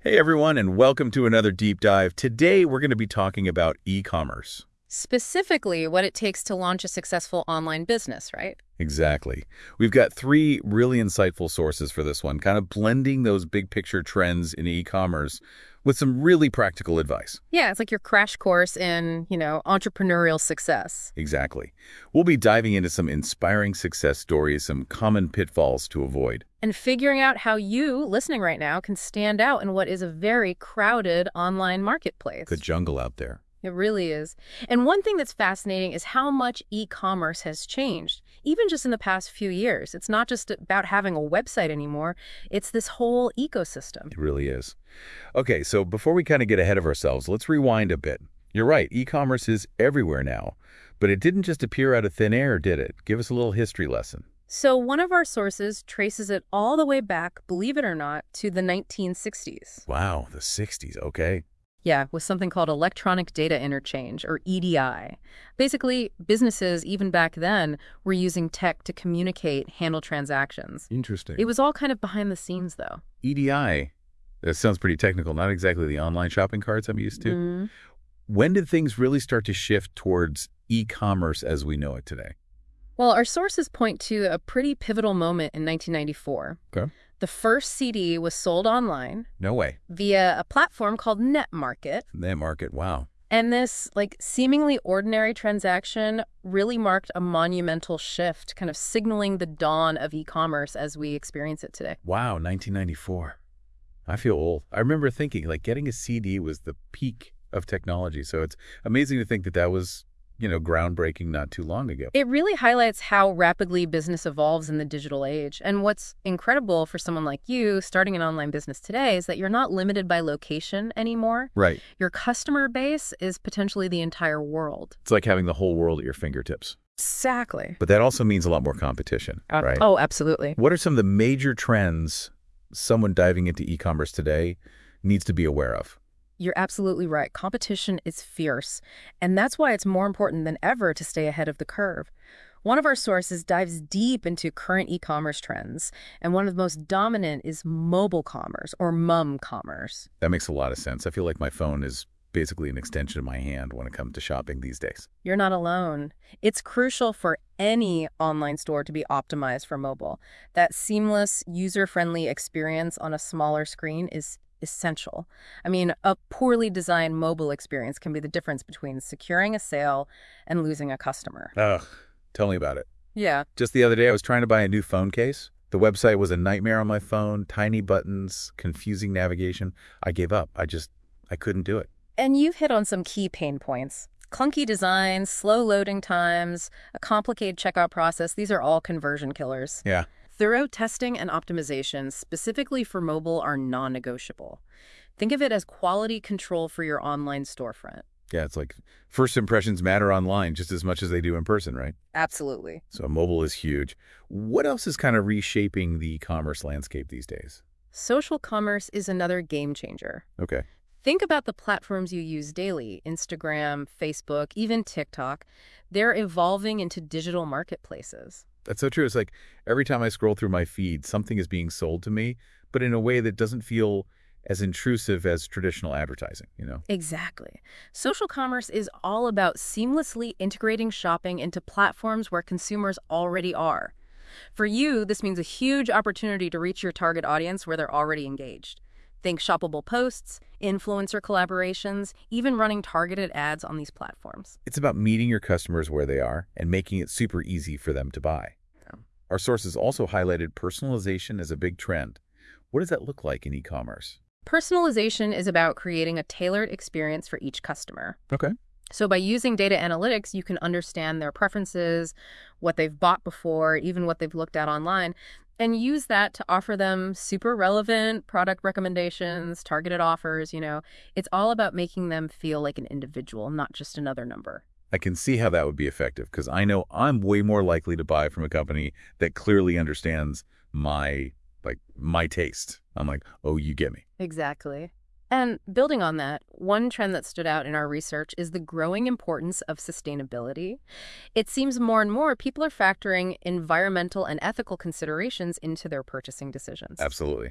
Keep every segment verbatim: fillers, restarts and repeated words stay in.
Hey everyone, and welcome to another deep dive. Today we're going to be talking about e-commerce. Specifically, what it takes to launch a successful online business, right? Exactly. We've got three really insightful sources for this one, kind of blending those big picture trends in e-commerce with some really practical advice. Yeah, it's like your crash course in, you know, entrepreneurial success. Exactly. We'll be diving into some inspiring success stories, some common pitfalls to avoid. And figuring out how you, listening right now, can stand out in what is a very crowded online marketplace. The jungle out there. It really is. And one thing that's fascinating is how much e-commerce has changed, even just in the past few years. It's not just about having a website anymore. It's this whole ecosystem. It really is. Okay, so before we kind of get ahead of ourselves, let's rewind a bit. You're right, e-commerce is everywhere now, but it didn't just appear out of thin air, did it? Give us a little history lesson. So one of our sources traces it all the way back, believe it or not, to the nineteen sixties. Wow, the sixties, okay. Yeah, with something called electronic data interchange, or E D I. Basically, businesses, even back then, were using tech to communicate, handle transactions. Interesting. It was all kind of behind the scenes, though. E D I, that sounds pretty technical, not exactly the online shopping carts I'm used to. Mm. When did things really start to shift towards e-commerce as we know it today? Well, our sources point to a pretty pivotal moment in nineteen ninety-four. Okay. The first C D was sold online No way. via a platform called NetMarket. That market, wow. And this, like, seemingly ordinary transaction really marked a monumental shift, kind of signaling the dawn of e-commerce as we experience it today. Wow, nineteen ninety-four. I feel old. I remember thinking, like, getting a C D was the peak of technology. So it's amazing to think that that was, you know, groundbreaking not too long ago. It really highlights how rapidly business evolves in the digital age. And what's incredible for someone like you starting an online business today is that you're not limited by location anymore. Right. Your customer base is potentially the entire world. It's like having the whole world at your fingertips. Exactly. But that also means a lot more competition, Uh, right? Oh, absolutely. What are some of the major trends someone diving into e-commerce today needs to be aware of? You're absolutely right. Competition is fierce, and that's why it's more important than ever to stay ahead of the curve. One of our sources dives deep into current e-commerce trends, and one of the most dominant is mobile commerce, or mum commerce. That makes a lot of sense. I feel like my phone is basically an extension of my hand when it comes to shopping these days. You're not alone. It's crucial for any online store to be optimized for mobile. That seamless, user-friendly experience on a smaller screen is essential. I mean, a poorly designed mobile experience can be the difference between securing a sale and losing a customer. Ugh, tell me about it. Yeah. Just the other day, I was trying to buy a new phone case. The website was a nightmare on my phone, tiny buttons, confusing navigation. I gave up. I just, I couldn't do it. And you've hit on some key pain points. Clunky design, slow loading times, a complicated checkout process. These are all conversion killers. Yeah. Thorough testing and optimization, specifically for mobile, are non-negotiable. Think of it as quality control for your online storefront. Yeah, it's like first impressions matter online just as much as they do in person, right? Absolutely. So mobile is huge. What else is kind of reshaping the e-commerce landscape these days? Social commerce is another game changer. Okay. Think about the platforms you use daily, Instagram, Facebook, even TikTok. They're evolving into digital marketplaces. That's so true. It's like every time I scroll through my feed, something is being sold to me, but in a way that doesn't feel as intrusive as traditional advertising, you know? Exactly. Social commerce is all about seamlessly integrating shopping into platforms where consumers already are. For you, this means a huge opportunity to reach your target audience where they're already engaged. Think shoppable posts, influencer collaborations, even running targeted ads on these platforms. It's about meeting your customers where they are and making it super easy for them to buy. Yeah. Our sources also highlighted personalization as a big trend. What does that look like in e-commerce? Personalization is about creating a tailored experience for each customer. Okay. So by using data analytics, you can understand their preferences, what they've bought before, even what they've looked at online, and use that to offer them super relevant product recommendations, targeted offers, you know. It's all about making them feel like an individual, not just another number. I can see how that would be effective because I know I'm way more likely to buy from a company that clearly understands my, like, my taste. I'm like, oh, you get me. Exactly. And building on that, one trend that stood out in our research is the growing importance of sustainability. It seems more and more people are factoring environmental and ethical considerations into their purchasing decisions. Absolutely.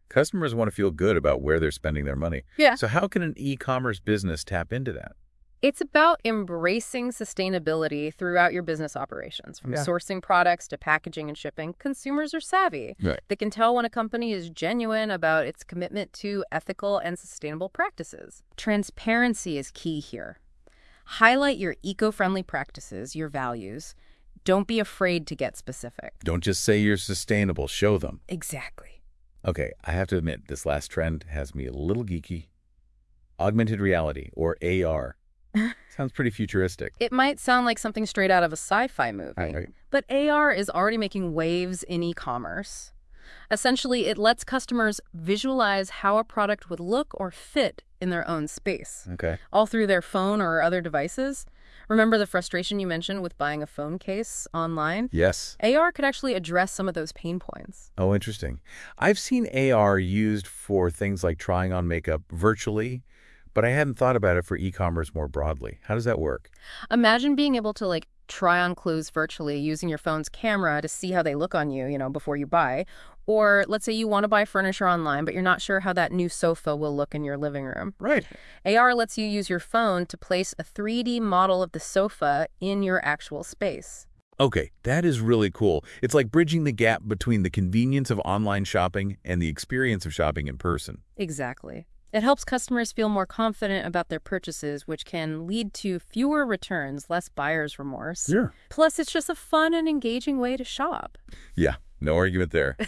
Customers want to feel good about where they're spending their money. Yeah. So how can an e-commerce business tap into that? It's about embracing sustainability throughout your business operations. From Yeah. sourcing products to packaging and shipping, consumers are savvy. Right. They can tell when a company is genuine about its commitment to ethical and sustainable practices. Transparency is key here. Highlight your eco-friendly practices, your values. Don't be afraid to get specific. Don't just say you're sustainable, show them. Exactly. Okay, I have to admit, this last trend has me a little geeky. Augmented reality, or A R. Sounds pretty futuristic. It might sound like something straight out of a sci-fi movie, I- I- but A R is already making waves in e-commerce. Essentially, it lets customers visualize how a product would look or fit in their own space, Okay. all through their phone or other devices. Remember the frustration you mentioned with buying a phone case online? Yes. A R could actually address some of those pain points. Oh, interesting. I've seen A R used for things like trying on makeup virtually, but I hadn't thought about it for e-commerce more broadly. How does that work? Imagine being able to like try on clothes virtually using your phone's camera to see how they look on you, you know, before you buy. Or let's say you want to buy furniture online, but you're not sure how that new sofa will look in your living room. Right. A R lets you use your phone to place a three D model of the sofa in your actual space. Okay, that is really cool. It's like bridging the gap between the convenience of online shopping and the experience of shopping in person. Exactly. It helps customers feel more confident about their purchases, which can lead to fewer returns, less buyer's remorse. Sure. Plus, it's just a fun and engaging way to shop. Yeah, no argument there.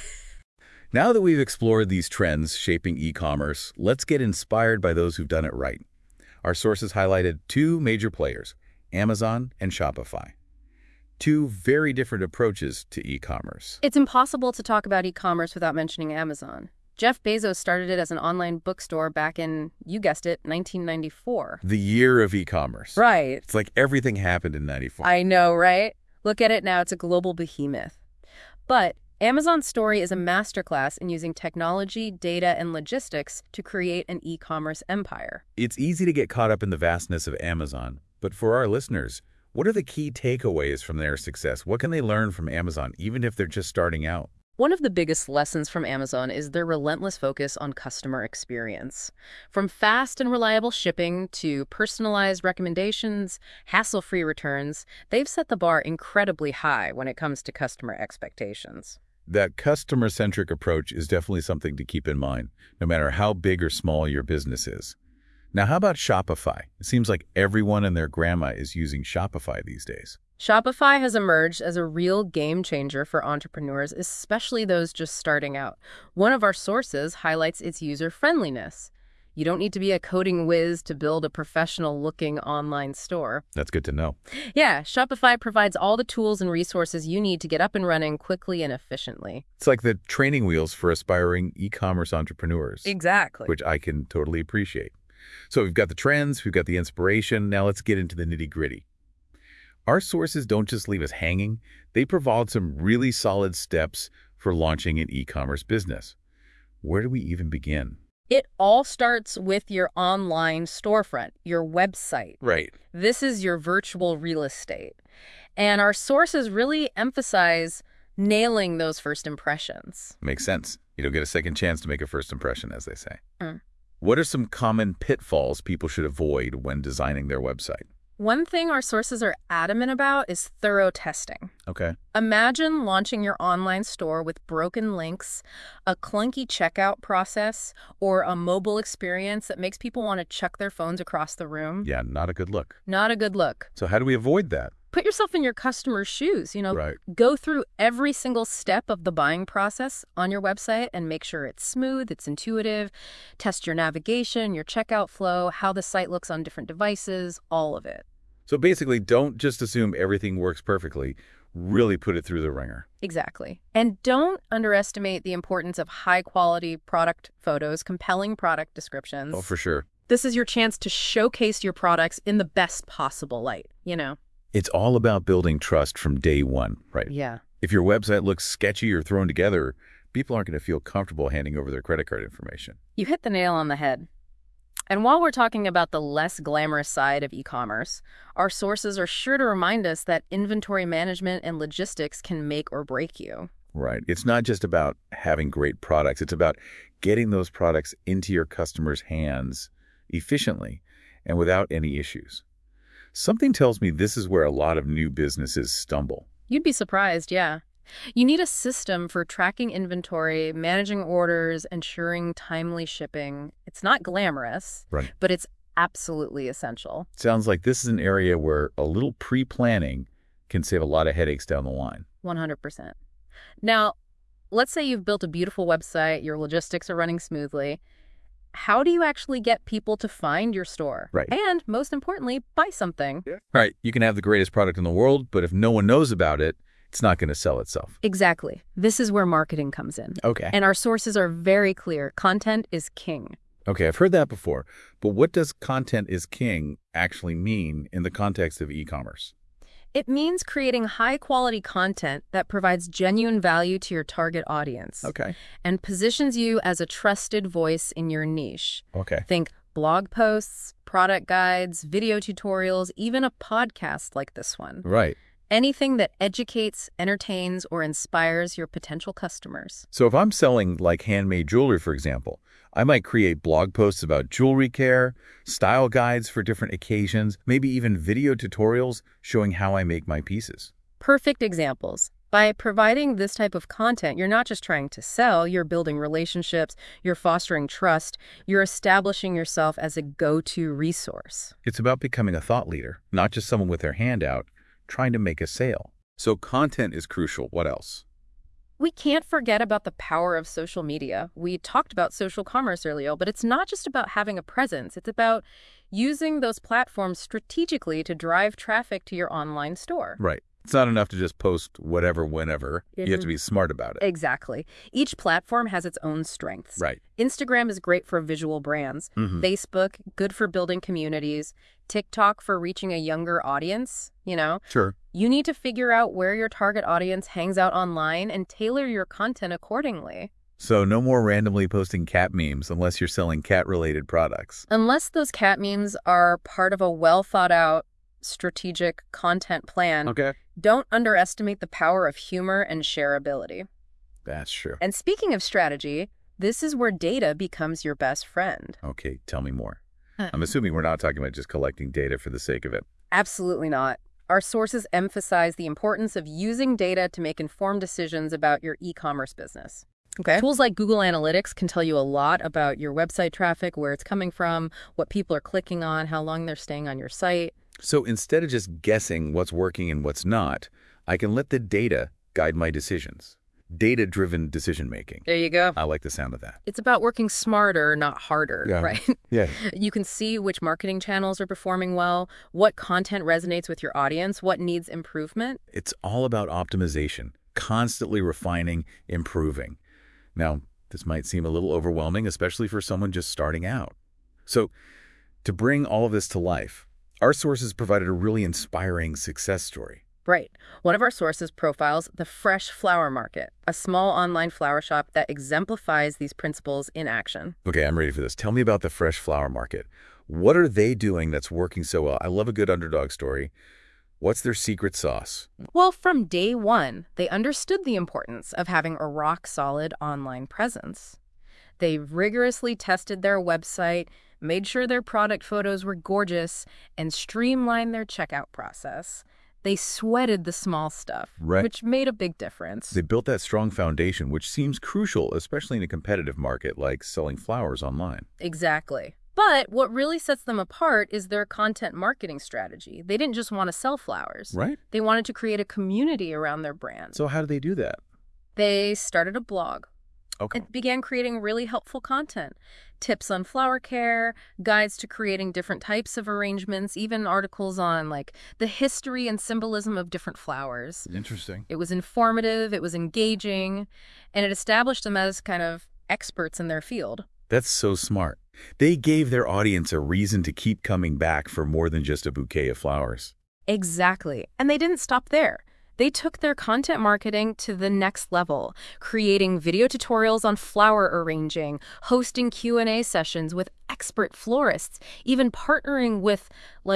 Now that we've explored these trends shaping e-commerce, let's get inspired by those who've done it right. Our sources highlighted two major players, Amazon and Shopify. Two very different approaches to e-commerce. It's impossible to talk about e-commerce without mentioning Amazon. Jeff Bezos started it as an online bookstore back in, you guessed it, nineteen ninety-four. The year of e-commerce. Right. It's like everything happened in ninety-four. I know, right? Look at it now. It's a global behemoth. But Amazon's story is a masterclass in using technology, data, and logistics to create an e-commerce empire. It's easy to get caught up in the vastness of Amazon, but for our listeners, what are the key takeaways from their success? What can they learn from Amazon, even if they're just starting out? One of the biggest lessons from Amazon is their relentless focus on customer experience. From fast and reliable shipping to personalized recommendations, hassle-free returns, they've set the bar incredibly high when it comes to customer expectations. That customer-centric approach is definitely something to keep in mind, no matter how big or small your business is. Now, how about Shopify? It seems like everyone and their grandma is using Shopify these days. Shopify has emerged as a real game changer for entrepreneurs, especially those just starting out. One of our sources highlights its user-friendliness. You don't need to be a coding whiz to build a professional-looking online store. That's good to know. Yeah, Shopify provides all the tools and resources you need to get up and running quickly and efficiently. It's like the training wheels for aspiring e-commerce entrepreneurs, Exactly. which I can totally appreciate. So we've got the trends, we've got the inspiration. Now let's get into the nitty-gritty. Our sources don't just leave us hanging. They provide some really solid steps for launching an e-commerce business. Where do we even begin? It all starts with your online storefront, your website. Right. This is your virtual real estate. And our sources really emphasize nailing those first impressions. Makes sense. You don't get a second chance to make a first impression, as they say. Mm. What are some common pitfalls people should avoid when designing their website? One thing our sources are adamant about is thorough testing. Okay. Imagine launching your online store with broken links, a clunky checkout process, or a mobile experience that makes people want to chuck their phones across the room. Yeah, not a good look. Not a good look. So how do we avoid that? Put yourself in your customer's shoes, you know, Right. go through every single step of the buying process on your website and make sure it's smooth, it's intuitive, test your navigation, your checkout flow, how the site looks on different devices, all of it. So basically, don't just assume everything works perfectly. Really put it through the ringer. Exactly. And don't underestimate the importance of high-quality product photos, compelling product descriptions. Oh, for sure. This is your chance to showcase your products in the best possible light, you know? It's all about building trust from day one, right? Yeah. If your website looks sketchy or thrown together, people aren't going to feel comfortable handing over their credit card information. You hit the nail on the head. And while we're talking about the less glamorous side of e-commerce, our sources are sure to remind us that inventory management and logistics can make or break you. Right. It's not just about having great products. It's about getting those products into your customers' hands efficiently and without any issues. Something tells me this is where a lot of new businesses stumble. You'd be surprised, yeah. You need a system for tracking inventory, managing orders, ensuring timely shipping. It's not glamorous, Right. but it's absolutely essential. Sounds like this is an area where a little pre-planning can save a lot of headaches down the line. one hundred percent. Now, let's say you've built a beautiful website, your logistics are running smoothly. How do you actually get people to find your store? Right. And most importantly, buy something? Yeah. Right. You can have the greatest product in the world, but if no one knows about it, it's not going to sell itself. Exactly. This is where marketing comes in. Okay. And our sources are very clear. Content is king. Okay, I've heard that before. But what does content is king actually mean in the context of e-commerce? It means creating high-quality content that provides genuine value to your target audience. Okay. And positions you as a trusted voice in your niche. Okay. Think blog posts, product guides, video tutorials, even a podcast like this one. Right. Anything that educates, entertains, or inspires your potential customers. So if I'm selling like handmade jewelry, for example, I might create blog posts about jewelry care, style guides for different occasions, maybe even video tutorials showing how I make my pieces. Perfect examples. By providing this type of content, you're not just trying to sell, you're building relationships, you're fostering trust, you're establishing yourself as a go-to resource. It's about becoming a thought leader, not just someone with their hand out trying to make a sale. So content is crucial. What else? We can't forget about the power of social media. We talked about social commerce earlier, but it's not just about having a presence. It's about using those platforms strategically to drive traffic to your online store. Right. It's not enough to just post whatever, whenever. You have to be smart about it. Exactly. Each platform has its own strengths. Right. Instagram is great for visual brands. Mm-hmm. Facebook, good for building communities. TikTok for reaching a younger audience, you know? Sure. You need to figure out where your target audience hangs out online and tailor your content accordingly. So no more randomly posting cat memes unless you're selling cat-related products. Unless those cat memes are part of a well-thought-out strategic content plan, Okay. don't underestimate the power of humor and shareability. That's true. And speaking of strategy, this is where data becomes your best friend. Okay, tell me more. Uh, I'm assuming we're not talking about just collecting data for the sake of it. Absolutely not. Our sources emphasize the importance of using data to make informed decisions about your e-commerce business. Okay. Tools like Google Analytics can tell you a lot about your website traffic, where it's coming from, what people are clicking on, how long they're staying on your site. So instead of just guessing what's working and what's not, I can let the data guide my decisions. Data-driven decision-making. There you go. I like the sound of that. It's about working smarter, not harder, Yeah. right? Yeah. You can see which marketing channels are performing well, what content resonates with your audience, what needs improvement. It's all about optimization, constantly refining, improving. Now, this might seem a little overwhelming, especially for someone just starting out. So, to bring all of this to life, our sources provided a really inspiring success story. Right. One of our sources profiles the Fresh Flower Market, a small online flower shop that exemplifies these principles in action. Okay, I'm ready for this. Tell me about the Fresh Flower Market. What are they doing that's working so well? I love a good underdog story. What's their secret sauce? Well, from day one, they understood the importance of having a rock-solid online presence. They rigorously tested their website, made sure their product photos were gorgeous, and streamlined their checkout process. They sweated the small stuff, Right. which made a big difference. They built that strong foundation, which seems crucial, especially in a competitive market like selling flowers online. Exactly. But what really sets them apart is their content marketing strategy. They didn't just want to sell flowers. Right. They wanted to create a community around their brand. So how do they do that? They started a blog Okay. and began creating really helpful content. Tips on flower care, guides to creating different types of arrangements, even articles on like the history and symbolism of different flowers. Interesting. It was informative, it was engaging, and it established them as kind of experts in their field. That's so smart. They gave their audience a reason to keep coming back for more than just a bouquet of flowers. Exactly. And they didn't stop there. They took their content marketing to the next level, creating video tutorials on flower arranging, hosting Q and A sessions with expert florists, even partnering with, like,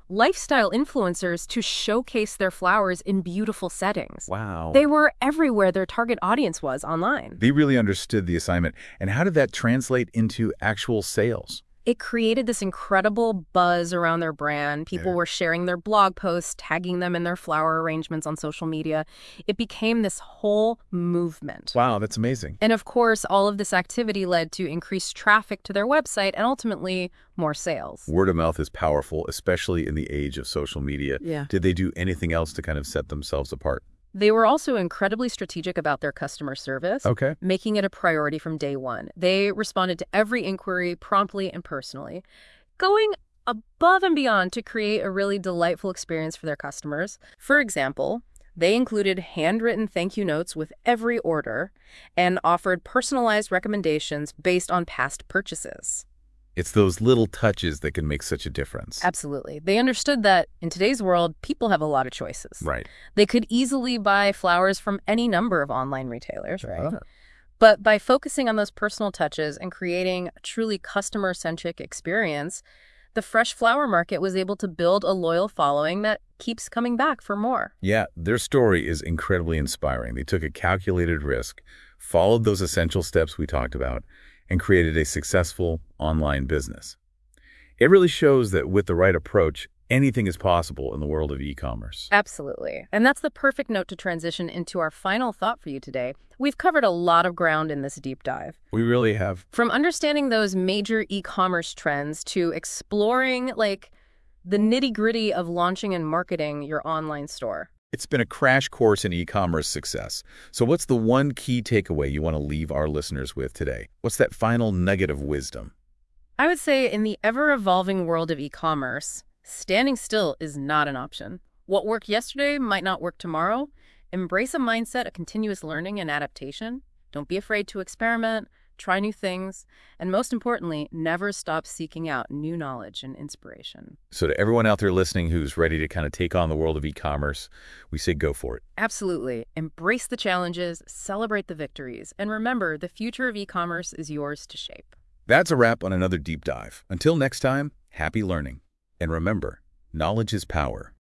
lifestyle influencers to showcase their flowers in beautiful settings. Wow. They were everywhere their target audience was online. They really understood the assignment. And how did that translate into actual sales? It created this incredible buzz around their brand. People Yeah. were sharing their blog posts, tagging them in their flower arrangements on social media. It became this whole movement. Wow, that's amazing. And of course, all of this activity led to increased traffic to their website and ultimately more sales. Word of mouth is powerful, especially in the age of social media. Yeah. Did they do anything else to kind of set themselves apart? They were also incredibly strategic about their customer service, Okay. making it a priority from day one. They responded to every inquiry promptly and personally, going above and beyond to create a really delightful experience for their customers. For example, they included handwritten thank you notes with every order and offered personalized recommendations based on past purchases. It's those little touches that can make such a difference. Absolutely. They understood that in today's world, people have a lot of choices. Right. They could easily buy flowers from any number of online retailers, right? Ah. But by focusing on those personal touches and creating a truly customer-centric experience, the fresh flower market was able to build a loyal following that keeps coming back for more. Yeah, their story is incredibly inspiring. They took a calculated risk, followed those essential steps we talked about, and created a successful online business. It really shows that with the right approach, anything is possible in the world of e-commerce. Absolutely. And that's the perfect note to transition into our final thought for you today. We've covered a lot of ground in this deep dive. We really have. From understanding those major e-commerce trends to exploring, like, the nitty-gritty of launching and marketing your online store. It's been a crash course in e-commerce success. So what's the one key takeaway you want to leave our listeners with today? What's that final nugget of wisdom? I would say in the ever-evolving world of e-commerce, standing still is not an option. What worked yesterday might not work tomorrow. Embrace a mindset of continuous learning and adaptation. Don't be afraid to experiment, try new things, and most importantly, never stop seeking out new knowledge and inspiration. So to everyone out there listening who's ready to kind of take on the world of e-commerce, we say go for it. Absolutely. Embrace the challenges, celebrate the victories, and remember, the future of e-commerce is yours to shape. That's a wrap on another deep dive. Until next time, happy learning. And remember, knowledge is power.